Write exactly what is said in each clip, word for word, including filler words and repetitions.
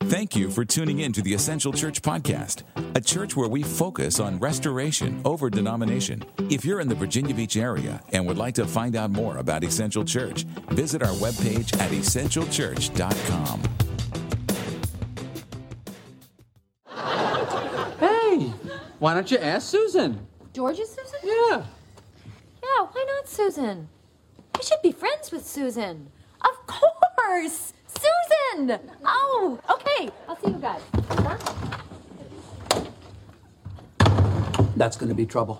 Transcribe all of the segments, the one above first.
Thank you for tuning in to the Essential Church Podcast, a church where we focus on restoration over denomination. If you're in the Virginia Beach area and would like to find out more about Essential Church, visit our webpage at essential church dot com. Hey, why don't you ask Susan? George is Susan? Yeah. Yeah, why not Susan? I should be friends with Susan. Of course! Susan! Oh, okay. I'll see you guys. Huh? That's going to be trouble.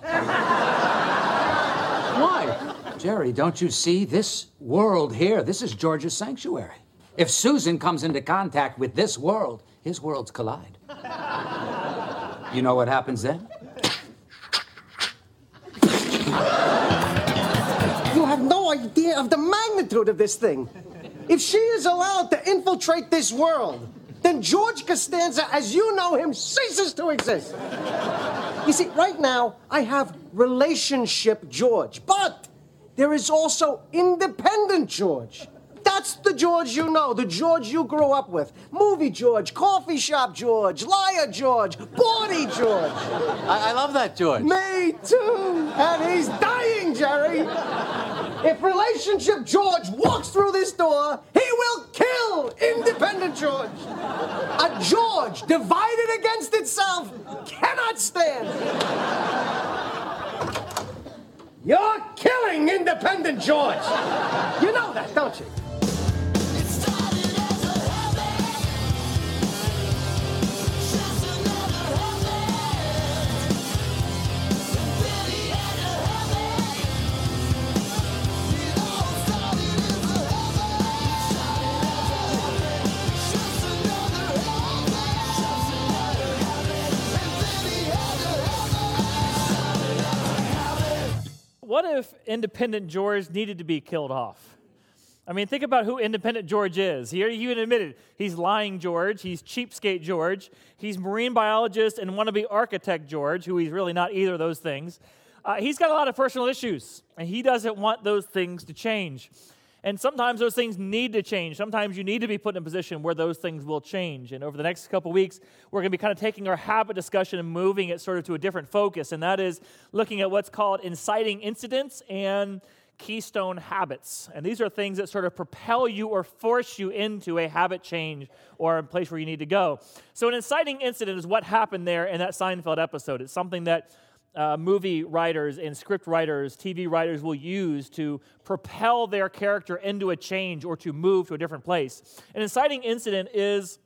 Why? Jerry, don't you see this world here? This is George's sanctuary. If Susan comes into contact with this world, his worlds collide. You know what happens then? You have no idea of the magnitude of this thing. If she is allowed to infiltrate this world, then George Costanza, as you know him, ceases to exist. You see, right now, I have relationship George, but there is also independent George. That's the George you know, the George you grew up with. Movie George, coffee shop George, liar George, bawdy George. I, I love that, George. Me too. And he's dying, Jerry. If relationship George walks through this door, he will kill independent George. A George divided against itself cannot stand. You're killing independent George. You know that, don't you? What if independent George needed to be killed off? I mean, think about who independent George is. Here you admitted he's lying George, he's cheapskate George, he's marine biologist and wannabe architect George, who he's really not either of those things. Uh, he's got a lot of personal issues, and he doesn't want those things to change. And sometimes those things need to change. Sometimes you need to be put in a position where those things will change. And over the next couple weeks, we're going to be kind of taking our habit discussion and moving it sort of to a different focus, and that is looking at what's called inciting incidents and keystone habits. And these are things that sort of propel you or force you into a habit change or a place where you need to go. So an inciting incident is what happened there in that Seinfeld episode. It's something that Uh, movie writers and script writers, T V writers will use to propel their character into a change or to move to a different place. An inciting incident is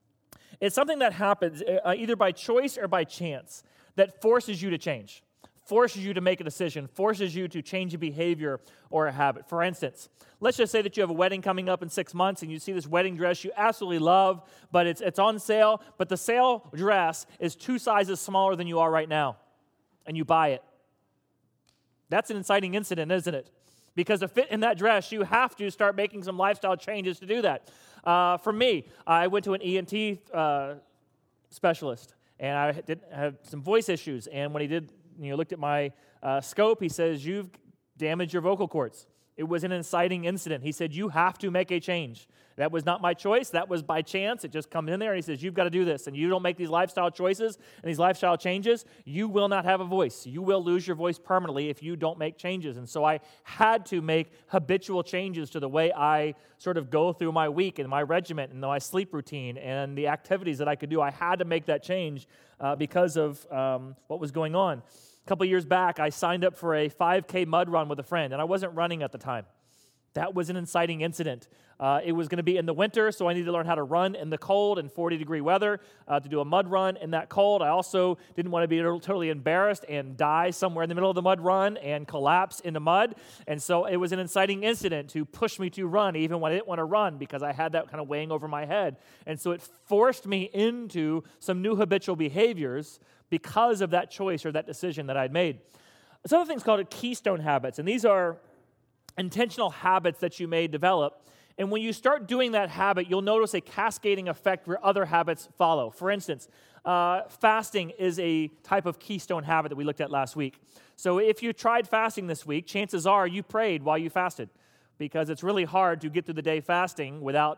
it's something that happens uh, either by choice or by chance that forces you to change, forces you to make a decision, forces you to change a behavior or a habit. For instance, let's just say that you have a wedding coming up in six months and you see this wedding dress you absolutely love, but it's it's on sale, but the sale dress is two sizes smaller than you are right now. And you buy it. That's an inciting incident, isn't it? Because to fit in that dress, you have to start making some lifestyle changes to do that. Uh, for me, I went to an E N T uh, specialist, and I did have some voice issues. And when he did, you know, looked at my uh, scope, he says, "You've damaged your vocal cords." It was an inciting incident. He said, "You have to make a change." That was not my choice. That was by chance. It just comes in there, and he says, "You've got to do this, and you don't make these lifestyle choices and these lifestyle changes, you will not have a voice. You will lose your voice permanently if you don't make changes." And so I had to make habitual changes to the way I sort of go through my week and my regiment and my sleep routine and the activities that I could do. I had to make that change uh, because of um, what was going on. A couple years back, I signed up for a five K mud run with a friend, and I wasn't running at the time. That was an inciting incident. Uh, it was going to be in the winter, so I needed to learn how to run in the cold and forty-degree weather uh, to do a mud run in that cold. I also didn't want to be totally embarrassed and die somewhere in the middle of the mud run and collapse in the mud. And so it was an inciting incident to push me to run, even when I didn't want to run, because I had that kind of weighing over my head. And so it forced me into some new habitual behaviors because of that choice or that decision that I'd made. This other thing's called keystone habits, and these are intentional habits that you may develop. And when you start doing that habit, you'll notice a cascading effect where other habits follow. For instance, uh, fasting is a type of keystone habit that we looked at last week. So if you tried fasting this week, chances are you prayed while you fasted, because it's really hard to get through the day fasting without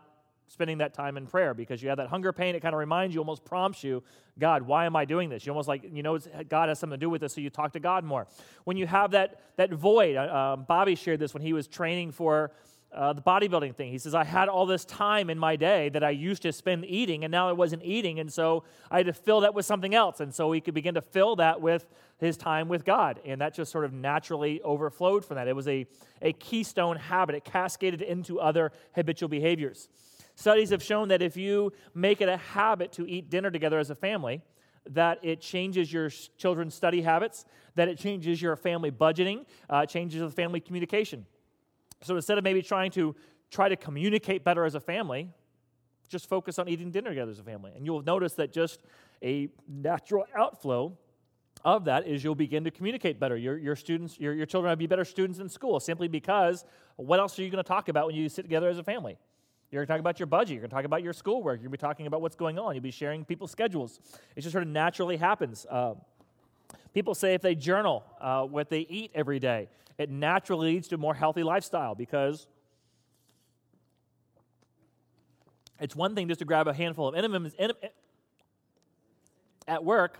spending that time in prayer because you have that hunger pain. It kind of reminds you, almost prompts you, God, why am I doing this? You almost like, you know, it's, God has something to do with this, so you talk to God more. When you have that that void, uh, Bobby shared this when he was training for uh, the bodybuilding thing. He says, I had all this time in my day that I used to spend eating, and now I wasn't eating, and so I had to fill that with something else. And so he could begin to fill that with his time with God, and that just sort of naturally overflowed from that. It was a, a keystone habit. It cascaded into other habitual behaviors. Studies have shown that if you make it a habit to eat dinner together as a family, that it changes your children's study habits, that it changes your family budgeting, uh, changes the family communication. So instead of maybe trying to try to communicate better as a family, just focus on eating dinner together as a family. And you'll notice that just a natural outflow of that is you'll begin to communicate better. Your, your students, your, your children will be better students in school simply because what else are you going to talk about when you sit together as a family? You're going to talk about your budget. You're going to talk about your schoolwork. You're going to be talking about what's going on. You'll be sharing people's schedules. It just sort of naturally happens. Uh, people say if they journal uh, what they eat every day, it naturally leads to a more healthy lifestyle because it's one thing just to grab a handful of M and M's at work,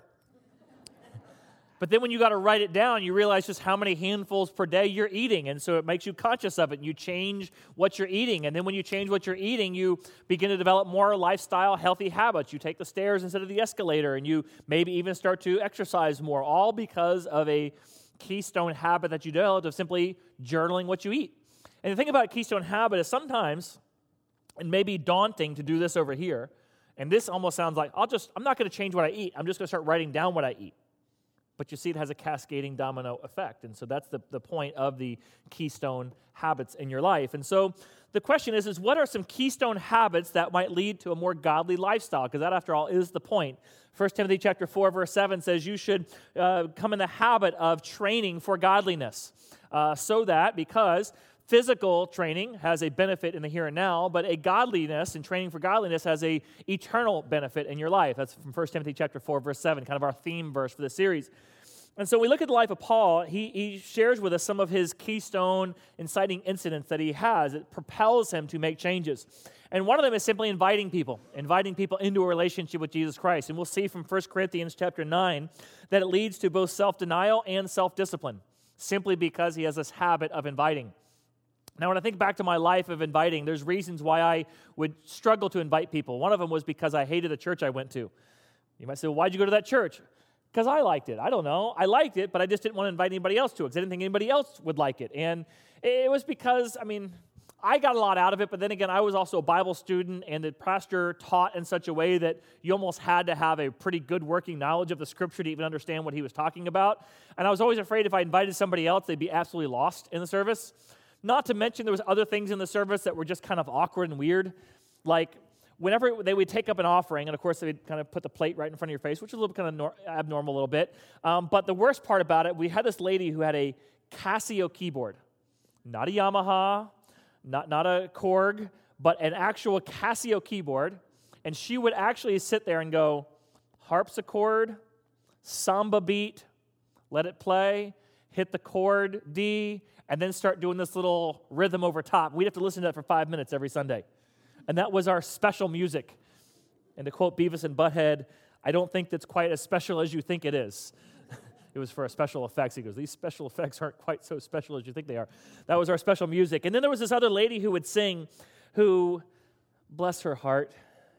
but then when you got to write it down, you realize just how many handfuls per day you're eating, and so it makes you conscious of it, and you change what you're eating, and then when you change what you're eating, you begin to develop more lifestyle, healthy habits. You take the stairs instead of the escalator, and you maybe even start to exercise more, all because of a keystone habit that you developed of simply journaling what you eat. And the thing about a keystone habit is sometimes it may be daunting to do this over here, and this almost sounds like, I'll just, I'm not going to change what I eat. I'm just going to start writing down what I eat. But you see it has a cascading domino effect. And so that's the, the point of the keystone habits in your life. And so the question is, is what are some keystone habits that might lead to a more godly lifestyle? Because that, after all, is the point. First Timothy chapter four, verse seven says you should uh, come in the habit of training for godliness. Uh, so that, because physical training has a benefit in the here and now, but a godliness and training for godliness has a eternal benefit in your life. That's from First Timothy chapter four, verse seven, kind of our theme verse for this series. And so we look at the life of Paul. He, he shares with us some of his keystone inciting incidents that he has. It propels him to make changes. And one of them is simply inviting people, inviting people into a relationship with Jesus Christ. And we'll see from First Corinthians chapter nine that it leads to both self-denial and self-discipline, simply because he has this habit of inviting. Now, when I think back to my life of inviting, there's reasons why I would struggle to invite people. One of them was because I hated the church I went to. You might say, well, why'd you go to that church? Because I liked it. I don't know. I liked it, but I just didn't want to invite anybody else to it because I didn't think anybody else would like it. And it was because, I mean, I got a lot out of it, but then again, I was also a Bible student, and the pastor taught in such a way that you almost had to have a pretty good working knowledge of the Scripture to even understand what he was talking about. And I was always afraid if I invited somebody else, they'd be absolutely lost in the service. Not to mention there was other things in the service that were just kind of awkward and weird, like whenever they would take up an offering, and of course they would kind of put the plate right in front of your face, which is a little kind of nor- abnormal a little bit. Um, but the worst part about it, we had this lady who had a Casio keyboard, not a Yamaha, not, not a Korg, but an actual Casio keyboard, and she would actually sit there and go, harpsichord, samba beat, let it play, hit the chord D, and then start doing this little rhythm over top. We'd have to listen to that for five minutes every Sunday. And that was our special music. And to quote Beavis and Butthead, I don't think that's quite as special as you think it is. It was for a special effects. He goes, these special effects aren't quite so special as you think they are. That was our special music. And then there was this other lady who would sing who, bless her heart.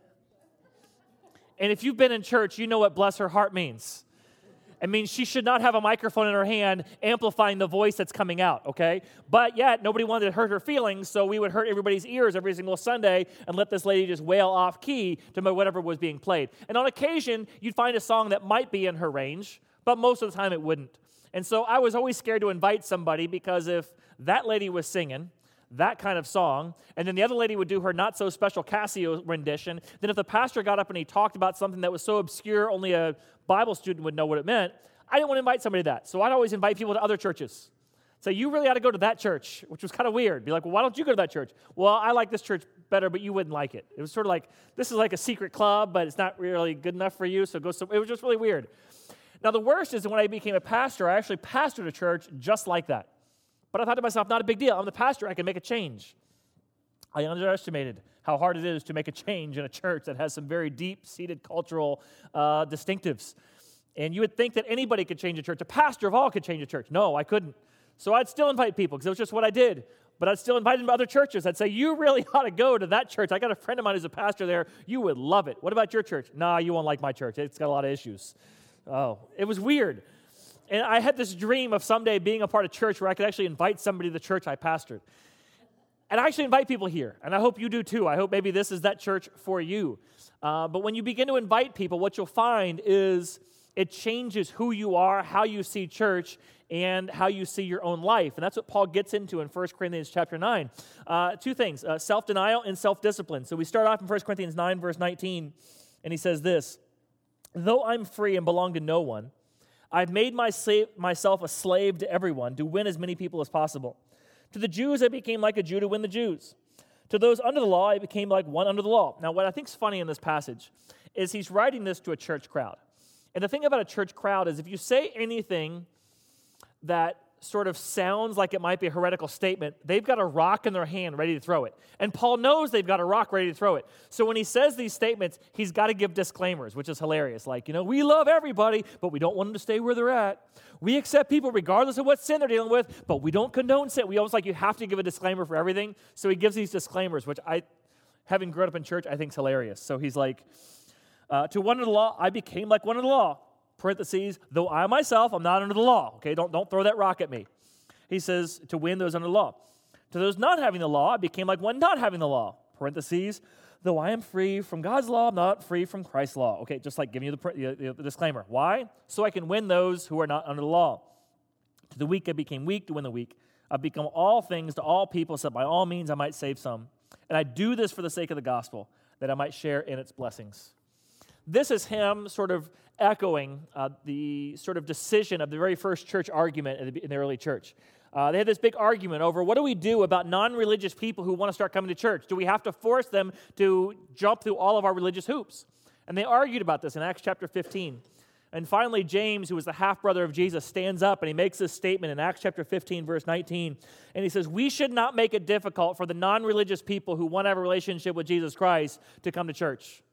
And if you've been in church, you know what bless her heart means. It means she should not have a microphone in her hand amplifying the voice that's coming out, okay? But yet, nobody wanted to hurt her feelings, so we would hurt everybody's ears every single Sunday and let this lady just wail off key to whatever was being played. And on occasion, you'd find a song that might be in her range, but most of the time it wouldn't. And so I was always scared to invite somebody because if that lady was singing that kind of song, and then the other lady would do her not-so-special Casio rendition, then if the pastor got up and he talked about something that was so obscure only a Bible student would know what it meant, I didn't want to invite somebody to that. So I'd always invite people to other churches. Say, you really ought to go to that church, which was kind of weird. Be like, well, why don't you go to that church? Well, I like this church better, but you wouldn't like it. It was sort of like, this is like a secret club, but it's not really good enough for you, so go somewhere. It was just really weird. Now, the worst is when I became a pastor, I actually pastored a church just like that. But I thought to myself, not a big deal. I'm the pastor. I can make a change. I underestimated how hard it is to make a change in a church that has some very deep-seated cultural uh, distinctives. And you would think that anybody could change a church. A pastor of all could change a church. No, I couldn't. So I'd still invite people because it was just what I did. But I'd still invite them to other churches. I'd say, you really ought to go to that church. I got a friend of mine who's a pastor there. You would love it. What about your church? Nah, you won't like my church. It's got a lot of issues. Oh, it was weird. And I had this dream of someday being a part of church where I could actually invite somebody to the church I pastored. And I actually invite people here, and I hope you do too. I hope maybe this is that church for you. Uh, but when you begin to invite people, what you'll find is it changes who you are, how you see church, and how you see your own life. And that's what Paul gets into in First Corinthians chapter nine. Uh, two things, uh, self-denial and self-discipline. So we start off in First Corinthians nine, verse nineteen, and he says this, though I'm free and belong to no one, I've made my slave, myself a slave to everyone to win as many people as possible. To the Jews, I became like a Jew to win the Jews. To those under the law, I became like one under the law. Now, what I think is funny in this passage is he's writing this to a church crowd. And the thing about a church crowd is if you say anything that sort of sounds like it might be a heretical statement, they've got a rock in their hand ready to throw it. And Paul knows they've got a rock ready to throw it. So when he says these statements, he's got to give disclaimers, which is hilarious. Like, you know, we love everybody, but we don't want them to stay where they're at. We accept people regardless of what sin they're dealing with, but we don't condone sin. We almost like you have to give a disclaimer for everything. So he gives these disclaimers, which I, having grown up in church, I think is hilarious. So he's like, uh, to one under the law, I became like one under the law. Parentheses, though I myself, I'm not under the law. Okay, don't, don't throw that rock at me. He says, to win those under the law. To those not having the law, I became like one not having the law. Parentheses, though I am free from God's law, I'm not free from Christ's law. Okay, just like giving you the, the, the disclaimer. Why? So I can win those who are not under the law. To the weak, I became weak to win the weak. I've become all things to all people, so that by all means I might save some. And I do this for the sake of the gospel, that I might share in its blessings. This is him sort of echoing uh, the sort of decision of the very first church argument in the, in the early church. Uh, they had this big argument over what do we do about non-religious people who want to start coming to church? Do we have to force them to jump through all of our religious hoops? And they argued about this in Acts chapter fifteen. And finally, James, who was the half-brother of Jesus, stands up and he makes this statement in Acts chapter fifteen, verse nineteen. And he says, we should not make it difficult for the non-religious people who want to have a relationship with Jesus Christ to come to church.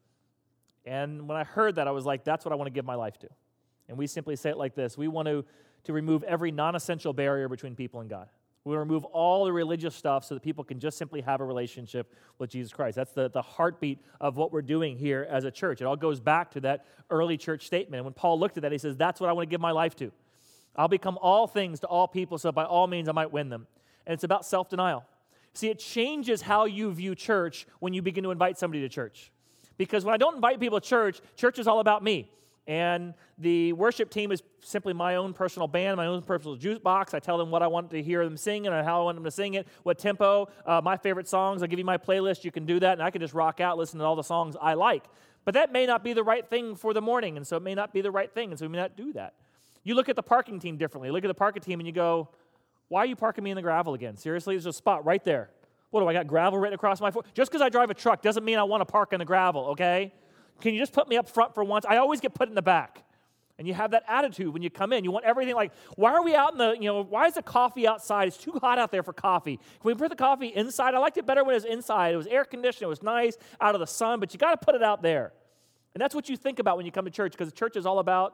And when I heard that, I was like, that's what I want to give my life to. And we simply say it like this. We want to, to remove every non-essential barrier between people and God. We want to remove all the religious stuff so that people can just simply have a relationship with Jesus Christ. That's the, the heartbeat of what we're doing here as a church. It all goes back to that early church statement. And when Paul looked at that, he says, that's what I want to give my life to. I'll become all things to all people, so by all means I might win them. And it's about self-denial. See, it changes how you view church when you begin to invite somebody to church. Because when I don't invite people to church, church is all about me. And the worship team is simply my own personal band, my own personal juice box. I tell them what I want to hear them sing and how I want them to sing it, what tempo, uh, my favorite songs. I give you my playlist. You can do that, and I can just rock out, listen to all the songs I like. But that may not be the right thing for the morning, and so it may not be the right thing, and so we may not do that. You look at the parking team differently. Look at the parking team, and you go, why are you parking me in the gravel again? Seriously, there's a spot right there. What, do I got gravel written across my foot? Just because I drive a truck doesn't mean I want to park in the gravel, okay? Can you just put me up front for once? I always get put in the back. And you have that attitude when you come in. You want everything like, why are we out in the, you know, why is the coffee outside? It's too hot out there for coffee. Can we put the coffee inside? I liked it better when it was inside. It was air conditioned. It was nice out of the sun, but you got to put it out there. And that's what you think about when you come to church, because the church is all about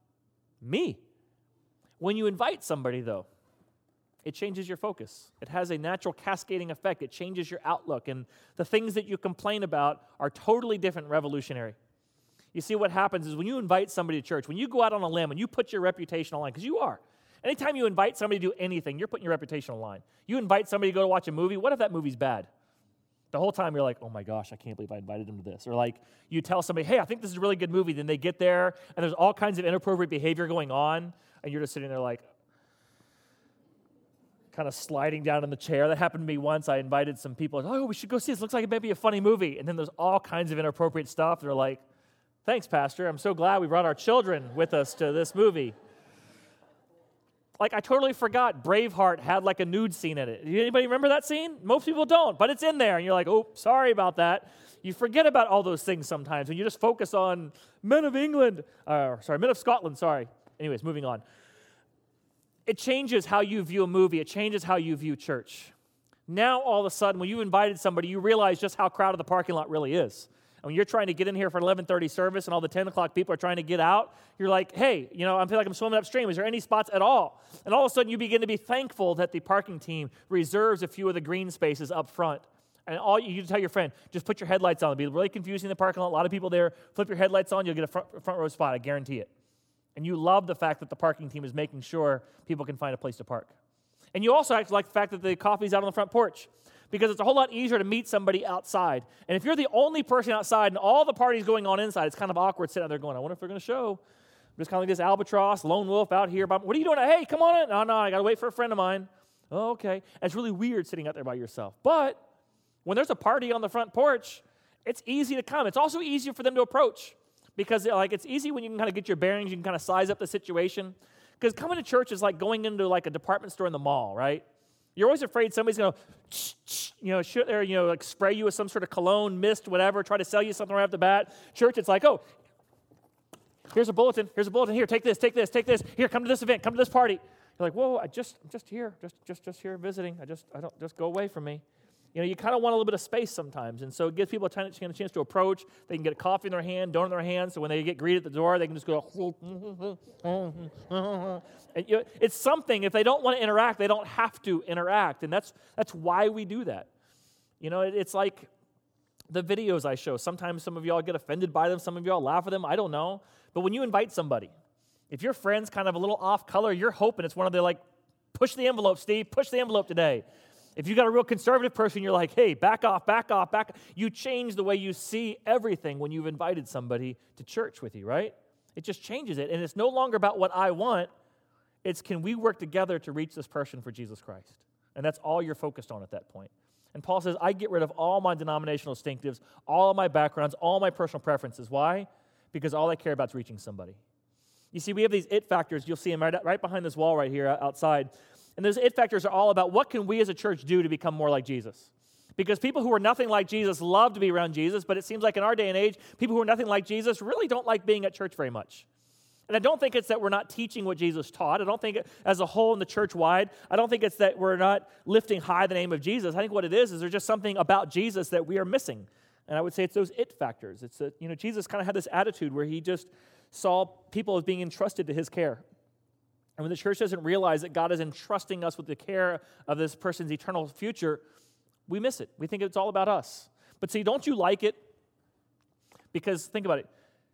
me. When you invite somebody, though, it changes your focus. It has a natural cascading effect. It changes your outlook. And the things that you complain about are totally different and revolutionary. You see, what happens is when you invite somebody to church, when you go out on a limb and you put your reputation on the line, because you are. Anytime you invite somebody to do anything, you're putting your reputation on the line. You invite somebody to go to watch a movie, what if that movie's bad? The whole time you're like, oh my gosh, I can't believe I invited them to this. Or like you tell somebody, hey, I think this is a really good movie. Then they get there and there's all kinds of inappropriate behavior going on. And you're just sitting there like, kind of sliding down in the chair. That happened to me once. I invited some people. Oh, we should go see this. Looks like it may be a funny movie. And then there's all kinds of inappropriate stuff. They're like, thanks, Pastor. I'm so glad we brought our children with us to this movie. Like, I totally forgot Braveheart had like a nude scene in it. Anybody remember that scene? Most people don't, but it's in there. And you're like, oh, sorry about that. You forget about all those things sometimes when you just focus on Men of England. Uh, sorry, Men of Scotland, sorry. Anyways, moving on. It changes how you view a movie. It changes how you view church. Now, all of a sudden, when you invited somebody, you realize just how crowded the parking lot really is. And when you're trying to get in here for eleven thirty service and all the ten o'clock people are trying to get out, you're like, hey, you know, I feel like I'm swimming upstream. Is there any spots at all? And all of a sudden, you begin to be thankful that the parking team reserves a few of the green spaces up front. And all you, you tell your friend, just put your headlights on. It'll be really confusing in the parking lot. A lot of people there. Flip your headlights on, you'll get a front, front row spot. I guarantee it. And you love the fact that the parking team is making sure people can find a place to park. And you also actually like the fact that the coffee's out on the front porch, because it's a whole lot easier to meet somebody outside. And if you're the only person outside and all the party's going on inside, it's kind of awkward sitting out there going, I wonder if they're going to show. I'm just kind of like this albatross, lone wolf out here. What are you doing? Hey, come on in. No, no, I got to wait for a friend of mine. Oh, okay. And it's really weird sitting out there by yourself. But when there's a party on the front porch, it's easy to come. It's also easier for them to approach, because like it's easy when you can kind of get your bearings, you can kind of size up the situation. Because coming to church is like going into like a department store in the mall, right? You're always afraid somebody's going to, you know, shoot there, you know, like spray you with some sort of cologne, mist, whatever, try to sell you something right off the bat. Church, it's like, oh, here's a bulletin, here's a bulletin, here, take this, take this, take this, here, come to this event, come to this party. You're like, whoa, I just, I'm just here, just, just, just here visiting. I just, I don't, just go away from me. You know, you kind of want a little bit of space sometimes, and so it gives people a chance to approach. They can get a coffee in their hand, donut in their hand, so when they get greeted at the door, they can just go, and, you know, it's something. If they don't want to interact, they don't have to interact, and that's that's why we do that. You know, it, it's like the videos I show. Sometimes some of y'all get offended by them, some of y'all laugh at them, I don't know. But when you invite somebody, if your friend's kind of a little off color, you're hoping it's one of the, like, push the envelope, Steve, push the envelope today. If you got a real conservative person, you're like, hey, back off, back off, back off. You change the way you see everything when you've invited somebody to church with you, right? It just changes it. And it's no longer about what I want. It's can we work together to reach this person for Jesus Christ? And that's all you're focused on at that point. And Paul says, I get rid of all my denominational distinctives, all of my backgrounds, all my personal preferences. Why? Because all I care about is reaching somebody. You see, we have these it factors. You'll see them right, right behind this wall right here outside. And those it factors are all about what can we as a church do to become more like Jesus? Because people who are nothing like Jesus love to be around Jesus, but it seems like in our day and age, people who are nothing like Jesus really don't like being at church very much. And I don't think it's that we're not teaching what Jesus taught. I don't think it, as a whole in the church wide, I don't think it's that we're not lifting high the name of Jesus. I think what it is is there's just something about Jesus that we are missing. And I would say it's those it factors. It's that, you know, Jesus kind of had this attitude where he just saw people as being entrusted to his care. And when the church doesn't realize that God is entrusting us with the care of this person's eternal future, we miss it. We think it's all about us. But see, don't you like it? Because think about it.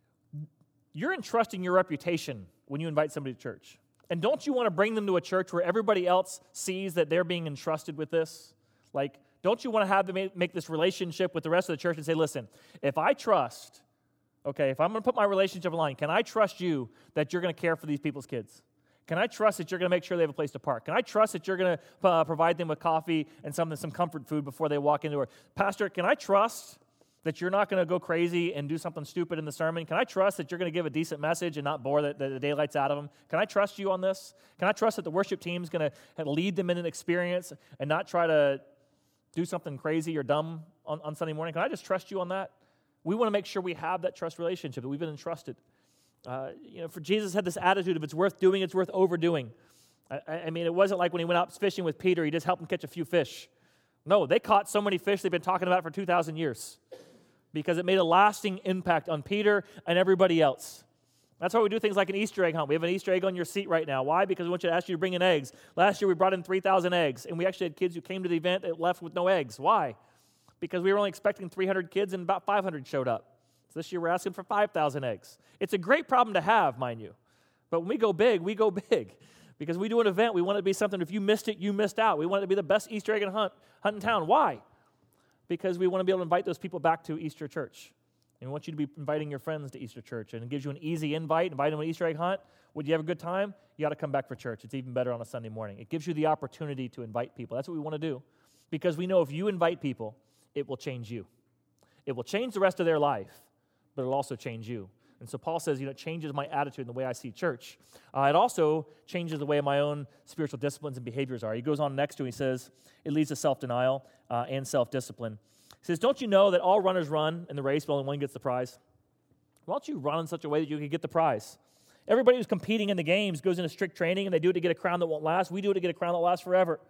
You're entrusting your reputation when you invite somebody to church. And don't you want to bring them to a church where everybody else sees that they're being entrusted with this? Like, don't you want to have them make this relationship with the rest of the church and say, listen, if I trust, okay, if I'm going to put my relationship online, can I trust you that you're going to care for these people's kids? Can I trust that you're going to make sure they have a place to park? Can I trust that you're going to uh, provide them with coffee and some, some comfort food before they walk into it? Pastor, can I trust that you're not going to go crazy and do something stupid in the sermon? Can I trust that you're going to give a decent message and not bore the, the, the daylights out of them? Can I trust you on this? Can I trust that the worship team is going to lead them in an experience and not try to do something crazy or dumb on, on Sunday morning? Can I just trust you on that? We want to make sure we have that trust relationship, that we've been entrusted. Uh, you know, for Jesus had this attitude of it's worth doing, it's worth overdoing. I, I mean, it wasn't like when he went out fishing with Peter, he just helped him catch a few fish. No, they caught so many fish they've been talking about for two thousand years because it made a lasting impact on Peter and everybody else. That's why we do things like an Easter egg hunt. We have an Easter egg on your seat right now. Why? Because we want you to ask you to bring in eggs. Last year we brought in three thousand eggs, and we actually had kids who came to the event that left with no eggs. Why? Because we were only expecting three hundred kids, and about five hundred showed up. So this year we're asking for five thousand eggs. It's a great problem to have, mind you. But when we go big, we go big. Because we do an event, we want it to be something, if you missed it, you missed out. We want it to be the best Easter egg hunt, hunt in town. Why? Because we want to be able to invite those people back to Easter church. And we want you to be inviting your friends to Easter church. And it gives you an easy invite, invite them to an Easter egg hunt. Would you have a good time? You got to come back for church. It's even better on a Sunday morning. It gives you the opportunity to invite people. That's what we want to do. Because we know if you invite people, it will change you. It will change the rest of their life, but it'll also change you. And so Paul says, you know, it changes my attitude and the way I see church. Uh, it also changes the way my own spiritual disciplines and behaviors are. He goes on next to, he says, it leads to self-denial uh, and self-discipline. He says, don't you know that all runners run in the race, but only one gets the prize? Why don't you run in such a way that you can get the prize? Everybody who's competing in the games goes into strict training, and they do it to get a crown that won't last. We do it to get a crown that lasts forever.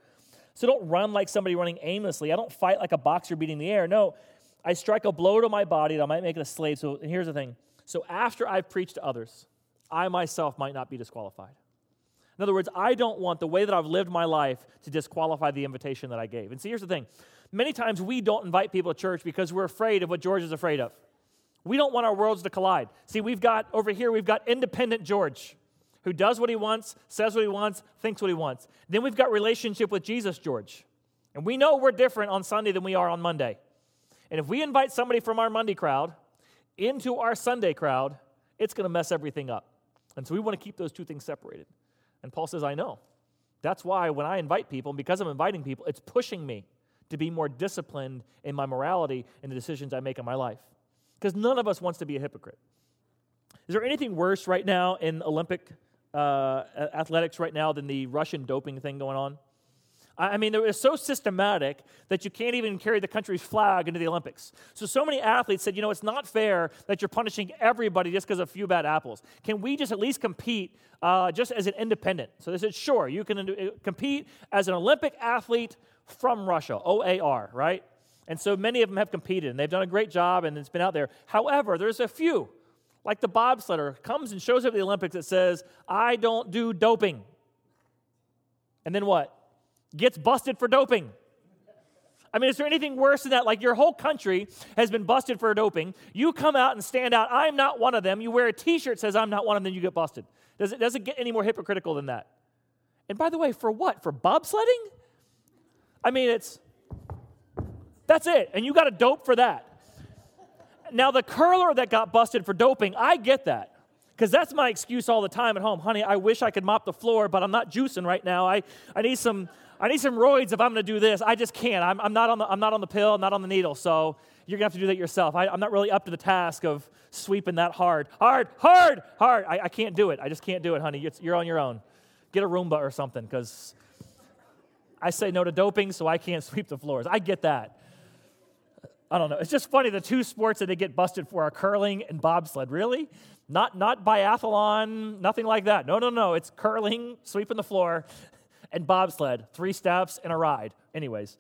So don't run like somebody running aimlessly. I don't fight like a boxer beating the air. No, I strike a blow to my body that I might make it a slave. So and here's the thing. So after I've preached to others, I myself might not be disqualified. In other words, I don't want the way that I've lived my life to disqualify the invitation that I gave. And see, here's the thing. Many times we don't invite people to church because we're afraid of what George is afraid of. We don't want our worlds to collide. See, we've got, over here, we've got independent George, who does what he wants, says what he wants, thinks what he wants. Then we've got relationship with Jesus George. And we know we're different on Sunday than we are on Monday. And if we invite somebody from our Monday crowd into our Sunday crowd, it's going to mess everything up. And so we want to keep those two things separated. And Paul says, I know. That's why when I invite people, and because I'm inviting people, it's pushing me to be more disciplined in my morality and the decisions I make in my life. Because none of us wants to be a hypocrite. Is there anything worse right now in Olympic uh, athletics right now than the Russian doping thing going on? I mean, it was so systematic that you can't even carry the country's flag into the Olympics. So, so many athletes said, you know, it's not fair that you're punishing everybody just because of a few bad apples. Can we just at least compete uh, just as an independent? So they said, sure, you can compete as an Olympic athlete from Russia, O A R, right? And so many of them have competed, and they've done a great job, and it's been out there. However, there's a few, like the bobsledder, comes and shows up at the Olympics that says, I don't do doping. And then what? Gets busted for doping. I mean, is there anything worse than that? Like your whole country has been busted for doping. You come out and stand out, I'm not one of them. You wear a t-shirt that says I'm not one of them, then you get busted. Does it, does it get any more hypocritical than that? And by the way, for what? For bobsledding? I mean, it's, that's it. And you got to dope for that. Now, the curler that got busted for doping, I get that. Because that's my excuse all the time at home. Honey, I wish I could mop the floor, but I'm not juicing right now. I, I need some I need some roids if I'm going to do this. I just can't. I'm, I'm not on the I'm not on the pill, I'm not on the needle. So you're going to have to do that yourself. I, I'm not really up to the task of sweeping that hard. Hard, hard, hard. I, I can't do it. I just can't do it, honey. It's, you're on your own. Get a Roomba or something, because I say no to doping, so I can't sweep the floors. I get that. I don't know. It's just funny. The two sports that they get busted for are curling and bobsled. Really? Not not biathlon, nothing like that. No, no, no. It's curling, sweeping the floor, and bobsled. Three steps and a ride. Anyways.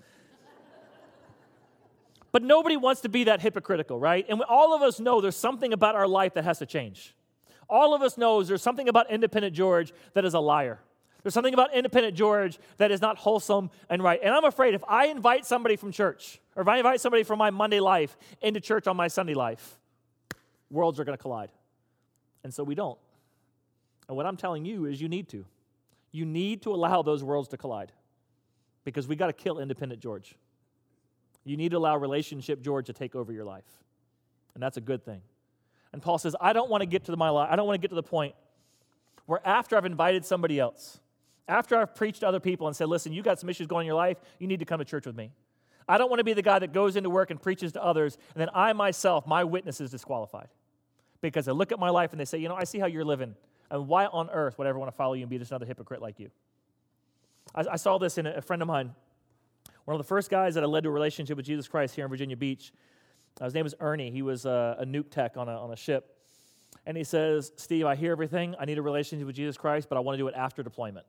But nobody wants to be that hypocritical, right? And all of us know there's something about our life that has to change. All of us knows there's something about independent George that is a liar. There's something about independent George that is not wholesome and right. And I'm afraid if I invite somebody from church, or if I invite somebody from my Monday life into church on my Sunday life, worlds are going to collide. And so we don't. And what I'm telling you is you need to. You need to allow those worlds to collide, because we got to kill independent George. You need to allow relationship George to take over your life. And that's a good thing. And Paul says, I don't want to get to my life. I don't want to get to the point where after I've invited somebody else, after I've preached to other people and said, listen, you got some issues going in your life, you need to come to church with me. I don't want to be the guy that goes into work and preaches to others, and then I myself, my witness is disqualified. Because they look at my life and they say, you know, I see how you're living, and why on earth would I ever want to follow you and be just another hypocrite like you? I, I saw this in a, a friend of mine, one of the first guys that I led to a relationship with Jesus Christ here in Virginia Beach. Uh, his name was Ernie. He was uh, a nuke tech on a, on a ship. And he says, Steve, I hear everything. I need a relationship with Jesus Christ, but I want to do it after deployment.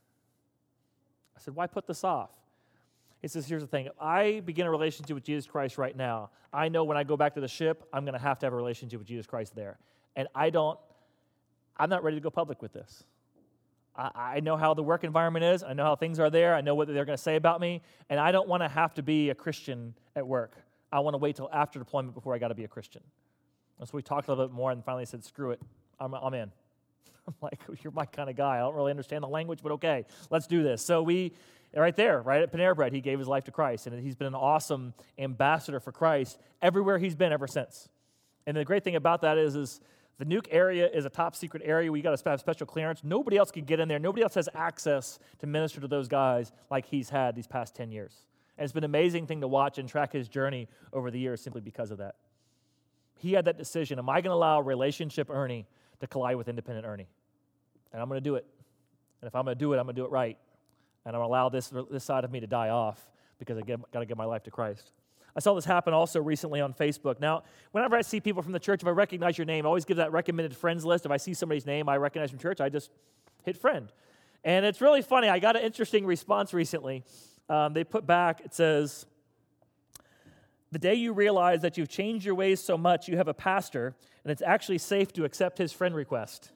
I said, why put this off? He says, here's the thing. If I begin a relationship with Jesus Christ right now, I know when I go back to the ship, I'm going to have to have a relationship with Jesus Christ there. And I don't, I'm not ready to go public with this. I, I know how the work environment is. I know how things are there. I know what they're going to say about me. And I don't want to have to be a Christian at work. I want to wait till after deployment before I got to be a Christian. And so we talked a little bit more and finally said, screw it. I'm, I'm in. I'm like, you're my kind of guy. I don't really understand the language, but okay, let's do this. So we, right there, right at Panera Bread, he gave his life to Christ. And he's been an awesome ambassador for Christ everywhere he's been ever since. And the great thing about that is, is the nuke area is a top secret area where you got to have special clearance. Nobody else can get in there. Nobody else has access to minister to those guys like he's had these past ten years. And it's been an amazing thing to watch and track his journey over the years simply because of that. He had that decision. Am I going to allow relationship Ernie to collide with independent Ernie? And I'm going to do it. And if I'm going to do it, I'm going to do it right. And I'm going to allow this, this side of me to die off because I got to give my life to Christ. I saw this happen also recently on Facebook. Now, whenever I see people from the church, if I recognize your name, I always give that recommended friends list. If I see somebody's name I recognize from church, I just hit friend. And it's really funny. I got an interesting response recently. um, they put back, it says, the day you realize that you've changed your ways so much, you have a pastor, and it's actually safe to accept his friend request.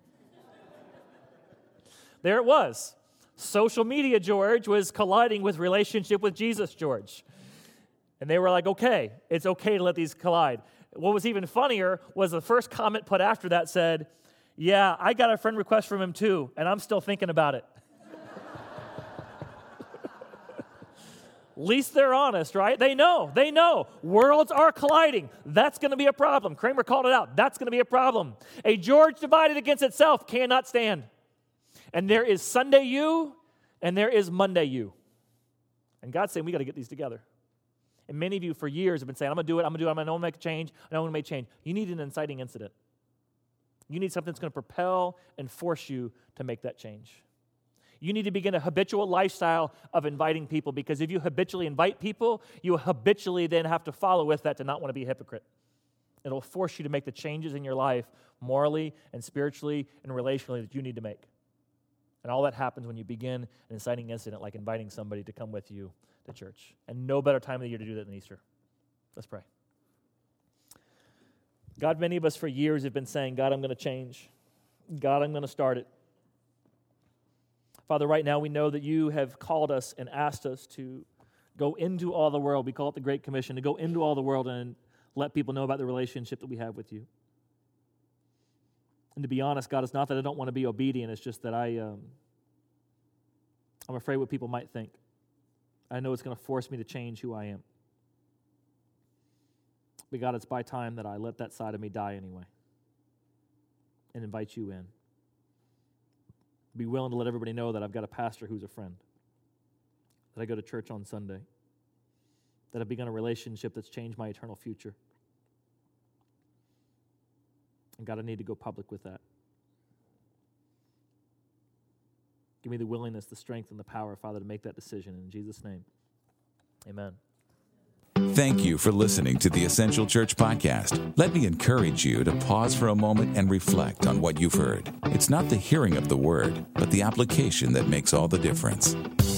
There it was. Social media George was colliding with relationship with Jesus George. And they were like, okay, it's okay to let these collide. What was even funnier was the first comment put after that said, yeah, I got a friend request from him too, and I'm still thinking about it. At least they're honest, right? They know, they know. Worlds are colliding. That's going to be a problem. Kramer called it out. That's going to be a problem. A George divided against itself cannot stand. And there is Sunday you, and there is Monday you. And God's saying, we got to get these together. And many of you for years have been saying, I'm going to do it, I'm going to do it, I'm going to make a change, I know I'm going to make change. You need an inciting incident. You need something that's going to propel and force you to make that change. You need to begin a habitual lifestyle of inviting people, because if you habitually invite people, you habitually then have to follow with that to not want to be a hypocrite. It'll force you to make the changes in your life morally and spiritually and relationally that you need to make. And all that happens when you begin an inciting incident like inviting somebody to come with you to church. And no better time of the year to do that than Easter. Let's pray. God, many of us for years have been saying, God, I'm going to change. God, I'm going to start it. Father, right now we know that you have called us and asked us to go into all the world. We call it the Great Commission, to go into all the world and let people know about the relationship that we have with you. And to be honest, God, it's not that I don't want to be obedient. It's just that I, um, I'm afraid what people might think. I know it's going to force me to change who I am. But God, it's by time that I let that side of me die anyway and invite you in. Be willing to let everybody know that I've got a pastor who's a friend, that I go to church on Sunday, that I've begun a relationship that's changed my eternal future. And God, I need to go public with that. Give me the willingness, the strength, and the power, Father, to make that decision. In Jesus' name, amen. Thank you for listening to the Essential Church Podcast. Let me encourage you to pause for a moment and reflect on what you've heard. It's not the hearing of the word, but the application that makes all the difference.